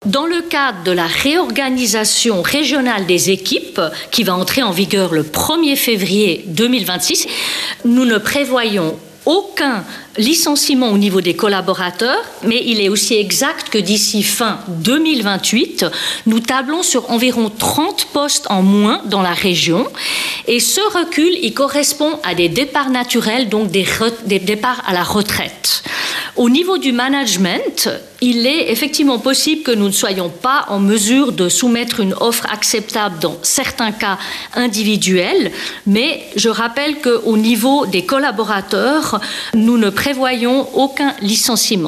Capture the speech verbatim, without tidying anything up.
Dans le cadre de la réorganisation régionale des équipes, qui va entrer en vigueur le premier février deux mille vingt-six, nous ne prévoyons aucun licenciement au niveau des collaborateurs, mais il est aussi exact que d'ici fin deux mille vingt-huit, nous tablons sur environ trente postes en moins dans la région. Et ce recul, il correspond à des départs naturels, donc des, re- des départs à la retraite. Au niveau du management, il est effectivement possible que nous ne soyons pas en mesure de soumettre une offre acceptable dans certains cas individuels, mais je rappelle qu'au niveau des collaborateurs, nous ne prévoyons aucun licenciement.